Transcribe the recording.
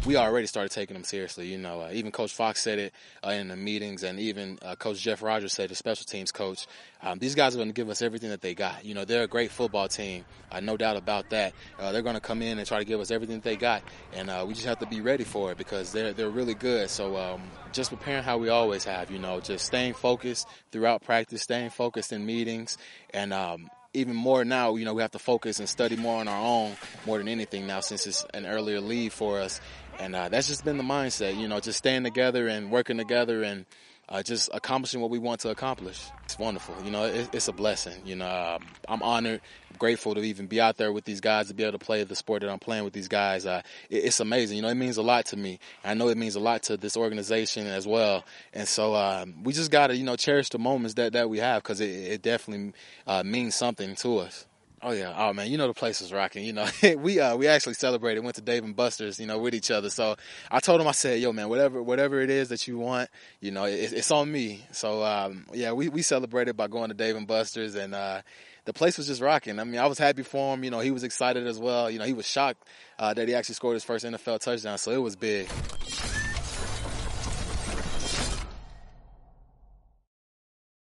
we already started taking them seriously. You know, even Coach Fox said it in the meetings, and even Coach Jeff Rogers said, the special teams coach, these guys are going to give us everything that they got. You know, they're a great football team, no doubt about that. They're going to come in and try to give us everything that they got, and we just have to be ready for it because they're really good. So just preparing how we always have, you know, just staying focused throughout practice, staying focused in meetings, and even more now, you know, we have to focus and study more on our own more than anything now since it's an earlier leave for us. And that's just been the mindset, you know, just staying together and working together and just accomplishing what we want to accomplish. It's wonderful. You know, it's a blessing. You know, I'm honored, grateful to even be out there with these guys, to be able to play the sport that I'm playing with these guys. It's amazing. You know, it means a lot to me. I know it means a lot to this organization as well. And so we just got to, you know, cherish the moments that we have because it definitely means something to us. Oh, yeah. Oh, man, you know the place was rocking. You know, we actually celebrated, went to Dave & Buster's, you know, with each other. So I told him, I said, yo, man, whatever it is that you want, you know, it's on me. So, yeah, we celebrated by going to Dave & Buster's, and the place was just rocking. I mean, I was happy for him. You know, he was excited as well. You know, he was shocked that he actually scored his first NFL touchdown, so it was big.